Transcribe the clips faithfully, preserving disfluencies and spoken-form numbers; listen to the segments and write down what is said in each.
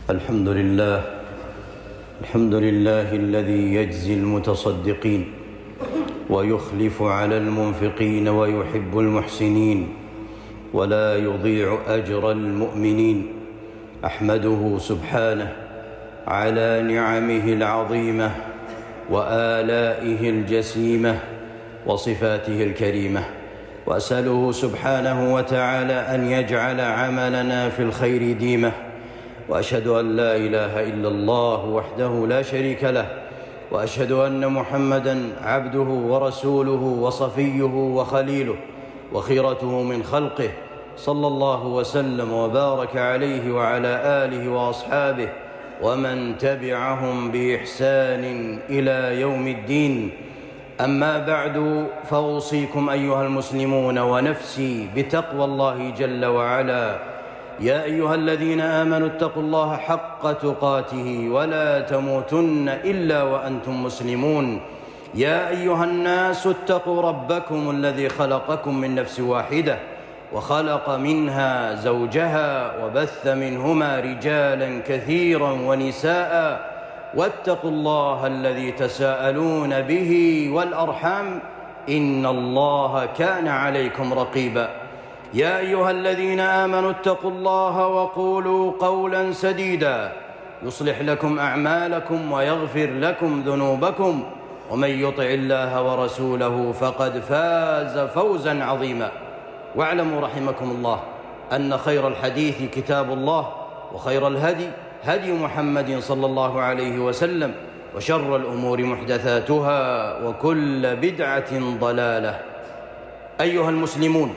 الحمد لله الحمد لله الذي يجزي المتصدقين ويخلف على المنفقين ويحب المحسنين ولا يضيع أجر المؤمنين. أحمده سبحانه على نعمه العظيمة وآلائه الجسيمة وصفاته الكريمة، وأسأله سبحانه وتعالى أن يجعل عملنا في الخير ديمة. وأشهد أن لا إله إلا الله وحده لا شريك له، وأشهد أن محمدًا عبده ورسوله وصفيه وخليله وخيرته من خلقه، صلى الله وسلم وبارك عليه وعلى آله وأصحابه ومن تبعهم بإحسان إلى يوم الدين. أما بعد، فأوصيكم أيها المسلمون ونفسي بتقوى الله جل وعلا. يا أيها الذين آمنوا اتقوا الله حق تقاته ولا تموتن إلا وأنتم مسلمون. يا أيها الناس اتقوا ربكم الذي خلقكم من نفس واحدة وخلق منها زوجها وبث منهما رجالا كثيرا ونساء، واتقوا الله الذي تساءلون به والأرحام إن الله كان عليكم رقيبا. يا أيها الذين آمنوا اتقوا الله وقولوا قولا سديدا يصلح لكم أعمالكم ويغفر لكم ذنوبكم، ومن يطع الله ورسوله فقد فاز فوزا عظيما. واعلموا رحمكم الله أن خير الحديث كتاب الله، وخير الهدي هدي محمد صلى الله عليه وسلم، وشر الأمور محدثاتها وكل بدعة ضلالة. أيها المسلمون،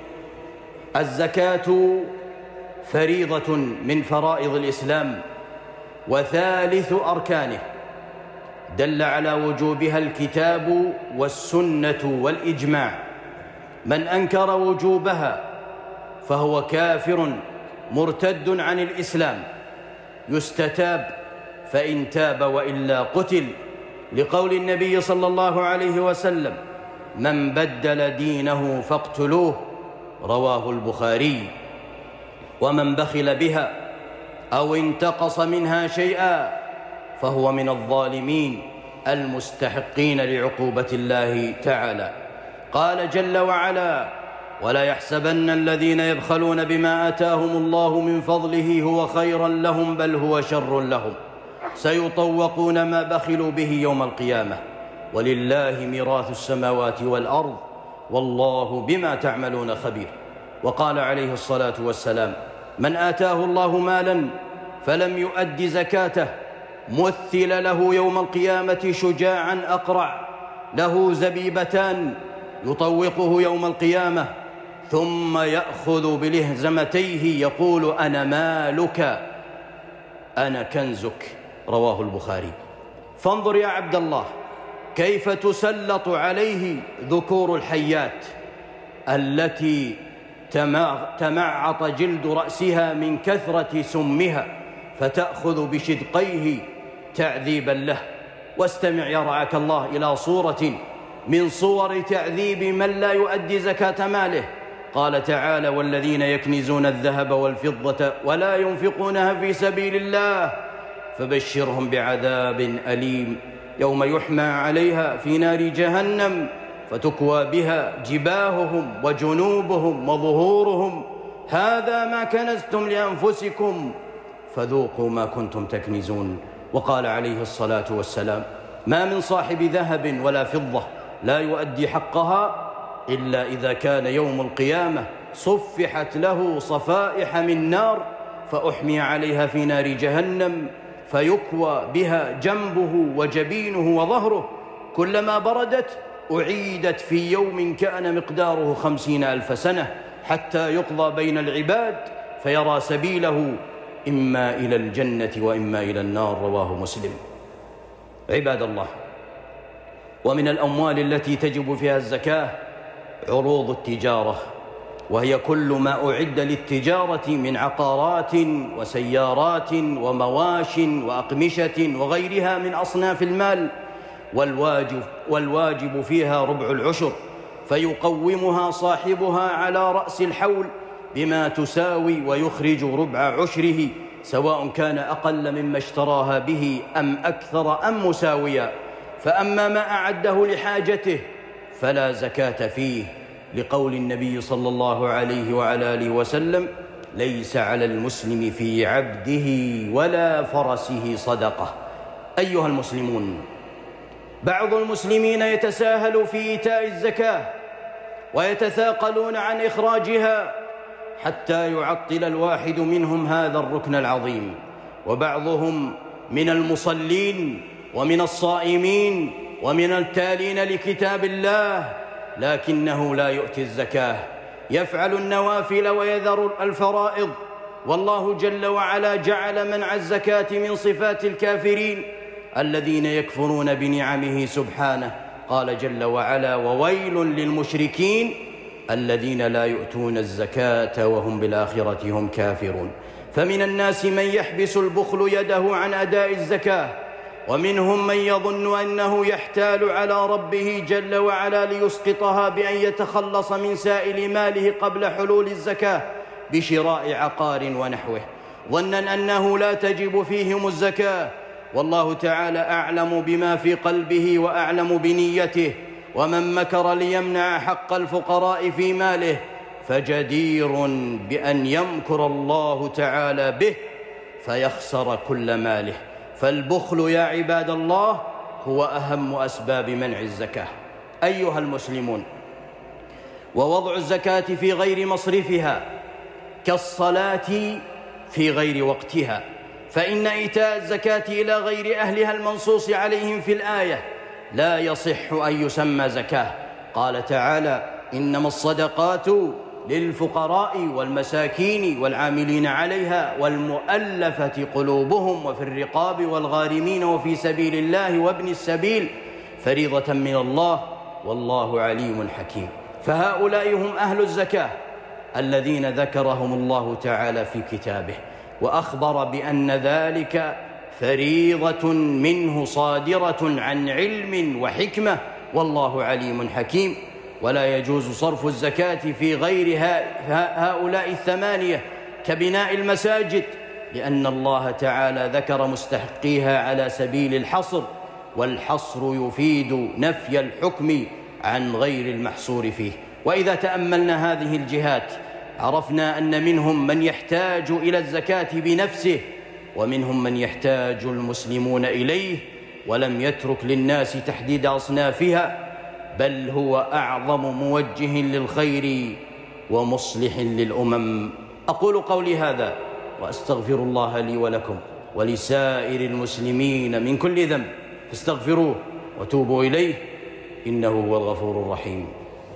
الزكاة فريضة من فرائض الإسلام وثالث أركانه، دل على وجوبها الكتاب والسنة والإجماع. من أنكر وجوبها فهو كافر مرتد عن الإسلام، يستتاب فإن تاب وإلا قتل، لقول النبي صلى الله عليه وسلم: من بدل دينه فاقتلوه، رواه البخاري. ومن بخل بها أو انتقص منها شيئا فهو من الظالمين المستحقين لعقوبة الله تعالى. قال جل وعلا: ولا يحسبن الذين يبخلون بما آتاهم الله من فضله هو خيرا لهم بل هو شر لهم، سيطوقون ما بخلوا به يوم القيامة، ولله ميراث السماوات والأرض والله بما تعملون خبير. وقال عليه الصلاة والسلام: من آتاه الله مالا فلم يؤد زكاته مثل له يوم القيامة شجاعا أقرع له زبيبتان يطوقه يوم القيامة، ثم يأخذ بلهزمتيه يقول: أنا مالك أنا كنزك، رواه البخاري. فانظر يا عبد الله كيف تسلط عليه ذكور الحيات التي تمعط جلد رأسها من كثرة سمها، فتأخذ بشدقيه تعذيبا له. واستمع يا رعاك الله إلى صورة من صور تعذيب من لا يؤدي زكاة ماله. قال تعالى: والذين يكنزون الذهب والفضة ولا ينفقونها في سبيل الله فبشرهم بعذاب أليم يوم يحمى عليها في نار جهنم فتكوى بها جباههم وجنوبهم وظهورهم، هذا ما كنزتم لأنفسكم فذوقوا ما كنتم تكنزون. وقال عليه الصلاة والسلام: ما من صاحب ذهب ولا فضة لا يؤدي حقها إلا إذا كان يوم القيامة صفحت له صفائح من نار فأحمي عليها في نار جهنم فيكوى بها جنبه وجبينه وظهره، كلما بردت أعيدت في يوم كان مقداره خمسين ألف سنة حتى يقضى بين العباد فيرى سبيله إما إلى الجنة وإما إلى النار، رواه مسلم. عباد الله، ومن الأموال التي تجب فيها الزكاة عروض التجارة، وهي كل ما أعد للتجارة من عقارات وسيارات ومواش وأقمشة وغيرها من أصناف المال، والواجب, والواجب فيها ربع العشر، فيقومها صاحبها على رأس الحول بما تساوي ويخرج ربع عشره سواء كان أقل مما اشتراها به أم أكثر أم مساويا. فأما ما أعده لحاجته فلا زكاة فيه، لقول النبي صلى الله عليه وعلى آله وسلم: ليس على المسلم في عبده ولا فرسه صدقة. أيها المسلمون، بعض المسلمين يتساهل في إيتاء الزكاة ويتثاقلون عن إخراجها حتى يعطل الواحد منهم هذا الركن العظيم، وبعضهم من المصلين ومن الصائمين ومن التالين لكتاب الله لكنه لا يؤتي الزكاة، يفعل النوافل ويذر الفرائض. والله جل وعلا جعل منع الزكاة من صفات الكافرين الذين يكفرون بنعمه سبحانه. قال جل وعلا: وويل للمشركين الذين لا يؤتون الزكاة وهم بالآخرة هم كافرون. فمن الناس من يحبس البخل يده عن أداء الزكاة، ومنهم من يظن أنه يحتال على ربه جل وعلا ليسقطها بأن يتخلص من سائل ماله قبل حلول الزكاة بشراء عقار ونحوه، ظنا أنه لا تجب فيهم الزكاة. والله تعالى أعلم بما في قلبه وأعلم بنيته، ومن مكر ليمنع حق الفقراء في ماله فجدير بأن يمكر الله تعالى به فيخسر كل ماله. فالبخل يا عباد الله هو أهم أسباب منع الزكاة. أيها المسلمون، ووضع الزكاة في غير مصرفها كالصلاة في غير وقتها، فإن إيتاء الزكاة إلى غير أهلها المنصوص عليهم في الآية لا يصح أن يسمى زكاة. قال تعالى: إنما الصدقات للفقراء والمساكين والعاملين عليها والمؤلفة قلوبهم وفي الرقاب والغارمين وفي سبيل الله وابن السبيل فريضة من الله والله عليم حكيم. فهؤلاء هم أهل الزكاة الذين ذكرهم الله تعالى في كتابه، وأخبر بأن ذلك فريضة منه صادرة عن علم وحكمة والله عليم حكيم. ولا يجوز صرف الزكاة في غير هؤلاء الثمانية كبناء المساجد، لأن الله تعالى ذكر مستحقيها على سبيل الحصر، والحصر يفيد نفي الحكم عن غير المحصور فيه. وإذا تأملنا هذه الجهات عرفنا أن منهم من يحتاج إلى الزكاة بنفسه، ومنهم من يحتاج المسلمون إليه، ولم يترك للناس تحديد أصنافها، بل هو أعظم موجه للخير ومصلح للأمم. أقول قولي هذا وأستغفر الله لي ولكم ولسائر المسلمين من كل ذنب، فاستغفروه وتوبوا إليه إنه هو الغفور الرحيم.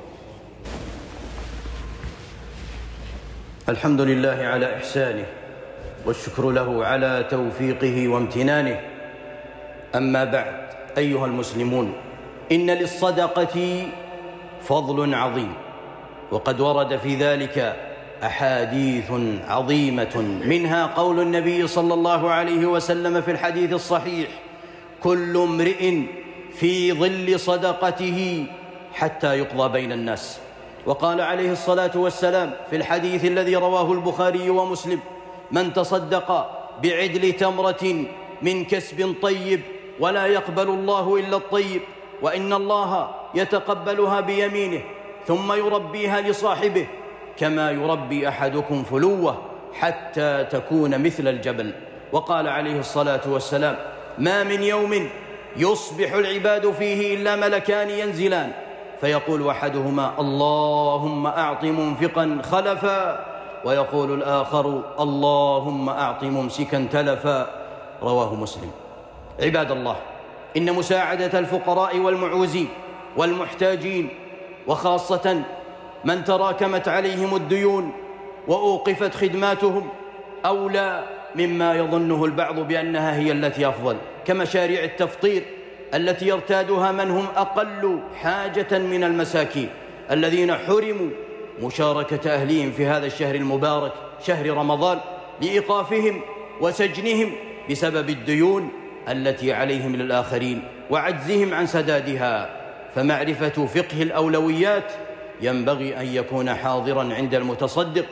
الحمد لله على إحسانه، والشكر له على توفيقه وامتنانه. أما بعد، أيها المسلمون، إن للصدقة فضل عظيم، وقد ورد في ذلك أحاديث عظيمة، منها قول النبي صلى الله عليه وسلم في الحديث الصحيح: كل امرئ في ظل صدقته حتى يقضى بين الناس. وقال عليه الصلاة والسلام في الحديث الذي رواه البخاري ومسلم: من تصدق بعدل تمرة من كسب طيب ولا يقبل الله إلا الطيب، وإن الله يتقبلها بيمينه ثم يربيها لصاحبه كما يربي أحدكم فلوه حتى تكون مثل الجبل. وقال عليه الصلاة والسلام: ما من يوم يصبح العباد فيه إلا ملكان ينزلان فيقول أحدهما: اللهم أعط منفقا خلفا، ويقول الآخر: اللهم أعط ممسكا تلفا. رواه مسلم. عباد الله، إن مساعدة الفقراء والمعوزين والمحتاجين، وخاصة من تراكمت عليهم الديون وأوقفت خدماتهم، أولى مما يظنه البعض بأنها هي التي أفضل، كمشاريع التفطير التي يرتادها من هم أقل حاجة من المساكين الذين حرموا مشاركة أهليهم في هذا الشهر المبارك شهر رمضان لإيقافهم وسجنهم بسبب الديون التي عليهم للآخرين وعجزهم عن سدادها. فمعرفة فقه الأولويات ينبغي أن يكون حاضرا عند المتصدق،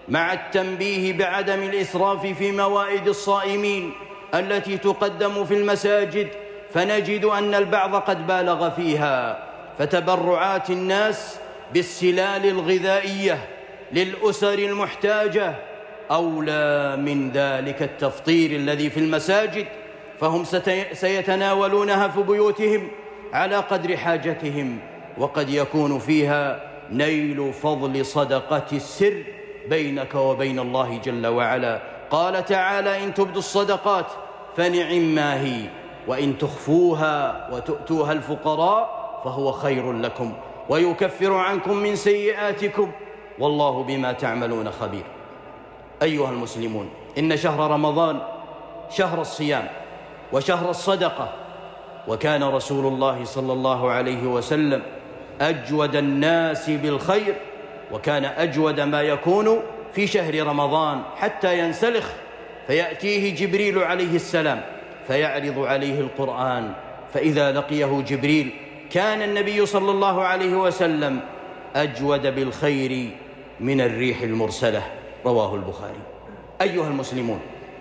مع التنبيه بعدم الإسراف في موائد الصائمين التي تقدم في المساجد، فنجد أن البعض قد بالغ فيها، فتبرعات الناس بالسلال الغذائية للأسر المحتاجة أولى من ذلك التفطير الذي في المساجد، فهم سيتناولونها في بيوتهم على قدر حاجتهم، وقد يكون فيها نيل فضل صدقة السر بينك وبين الله جل وعلا. قال تعالى: إن تبدوا الصدقات فنعما هي، وإن تخفوها وتؤتوها الفقراء فهو خير لكم ويكفر عنكم من سيئاتكم والله بما تعملون خبير. أيها المسلمون، إن شهر رمضان شهر الصيام وشهر الصدقة، وكان رسول الله صلى الله عليه وسلم أجود الناس بالخير، وكان أجود ما يكون في شهر رمضان حتى ينسلخ فيأتيه جبريل عليه السلام فيعرض عليه القرآن، فإذا لقيه جبريل كان النبي صلى الله عليه وسلم أجود بالخير من الريح المرسلة، رواه البخاري. أيها المسلمون،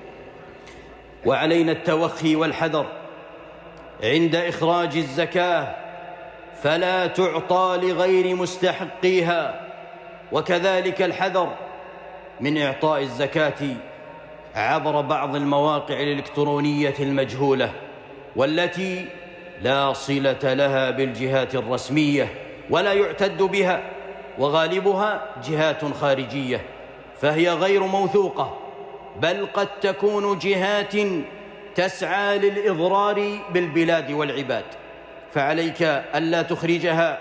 وعلينا التوخي والحذر عند إخراج الزكاة، فلا تعطى لغير مستحقيها، وكذلك الحذر من إعطاء الزكاة عبر بعض المواقع الإلكترونية المجهولة والتي لا صلة لها بالجهات الرسمية ولا يعتد بها، وغالبها جهات خارجية، فهي غير موثوقة، بل قد تكون جهات تسعى للإضرار بالبلاد والعباد، فعليك ألا تخرجها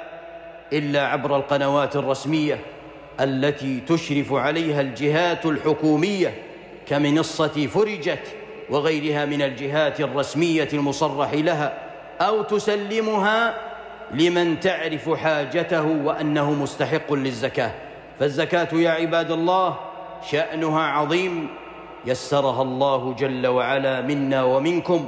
إلا عبر القنوات الرسمية التي تشرف عليها الجهات الحكومية كمنصة فرجت وغيرها من الجهات الرسمية المصرح لها، أو تسلمها لمن تعرف حاجته وأنه مستحق للزكاة. فالزكاة يا عباد الله شأنها عظيم، يسرها الله جل وعلا منا ومنكم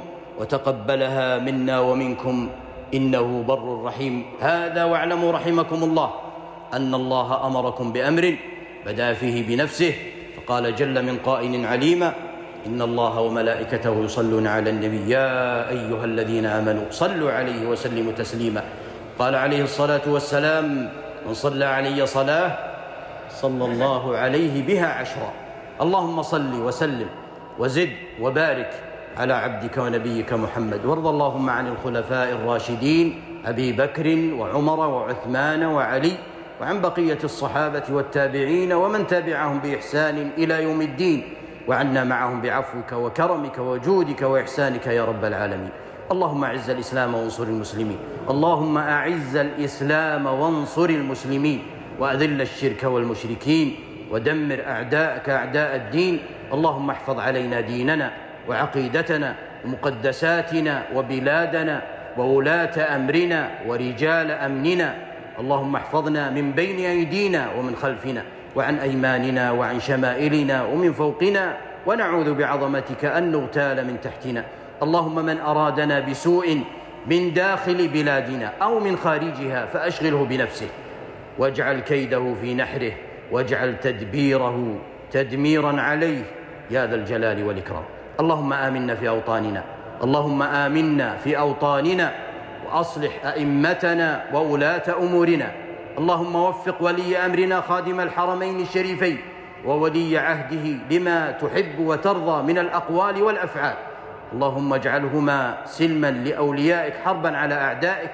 وتقبلها منا ومنكم، إنه بر رحيم. هذا واعلموا رحمكم الله أن الله أمركم بأمر بدأ فيه بنفسه، فقال جل من قائل عليما: إن الله وملائكته يصلون على النبي يا أيها الذين آمنوا صلوا عليه وسلموا تسليما. قال عليه الصلاة والسلام: من صلى علي صلاة صلى الله عليه بها عشرا. اللهم صل وسلم وزد وبارك على عبدك ونبيك محمد، وارض اللهم عن الخلفاء الراشدين أبي بكر وعمر وعثمان وعلي، وعن بقية الصحابة والتابعين ومن تبعهم بإحسان إلى يوم الدين، وعنا معهم بعفوك وكرمك وجودك وإحسانك يا رب العالمين. اللهم أعز الإسلام وانصر المسلمين، اللهم أعز الإسلام وانصر المسلمين، وأذل الشرك والمشركين، ودمر أعداءك أعداء الدين. اللهم احفظ علينا ديننا وعقيدتنا ومقدساتنا وبلادنا وولاة أمرنا ورجال أمننا. اللهم احفظنا من بين أيدينا ومن خلفنا وعن أيماننا وعن شمائلنا ومن فوقنا، ونعوذ بعظمتك أن نغتال من تحتنا. اللهم من أرادنا بسوء من داخل بلادنا أو من خارجها فأشغله بنفسه، واجعل كيده في نحره، واجعل تدبيره تدميرا عليه يا ذا الجلال والإكرام. اللهم آمنا في أوطاننا، اللهم آمنا في أوطاننا، وأصلح أئمتنا وولاة أمورنا. اللهم وفق ولي أمرنا خادم الحرمين الشريفين وولي عهده لما تحب وترضى من الأقوال والأفعال. اللهم اجعلهما سلما لأوليائك حربا على أعدائك،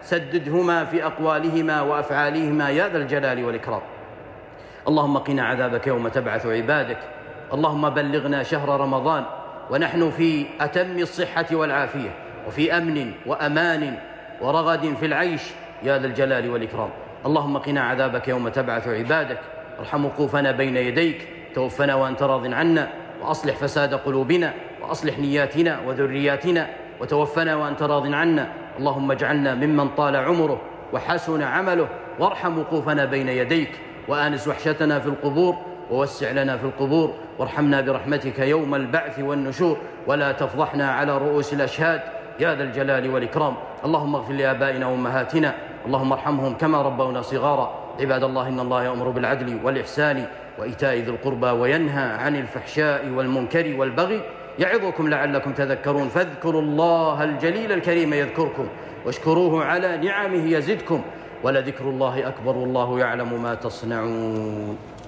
سددهما في أقوالهما وأفعالهما يا ذا الجلال والإكرام. اللهم قنا عذابك يوم تبعث عبادك. اللهم بلغنا شهر رمضان ونحن في أتم الصحة والعافية، وفي أمن وأمان ورغد في العيش يا ذا الجلال والإكرام. اللهم قنا عذابك يوم تبعث عبادك. ارحم وقوفنا بين يديك، توفنا وأنت راض عنا، وأصلح فساد قلوبنا، وأصلح نياتنا وذرياتنا، وتوفنا وأنت راض عنا. اللهم اجعلنا ممن طال عمره وحسن عمله، وارحم وقوفنا بين يديك، وآنس وحشتنا في القبور، ووسع لنا في القبور، وارحمنا برحمتك يوم البعث والنشور، ولا تفضحنا على رؤوس الأشهاد يا ذا الجلال والإكرام. اللهم اغفر لآبائنا وأمهاتنا، اللهم ارحمهم كما ربونا صغارا. عباد الله، إن الله يأمر بالعدل والإحسان وإيتاء ذي القربى وينهى عن الفحشاء والمنكر والبغي يعظكم لعلكم تذكرون. فاذكروا الله الجليل الكريم يذكركم واشكروه على نعمه يزدكم ولذكر الله أكبر والله يعلم ما تصنعون.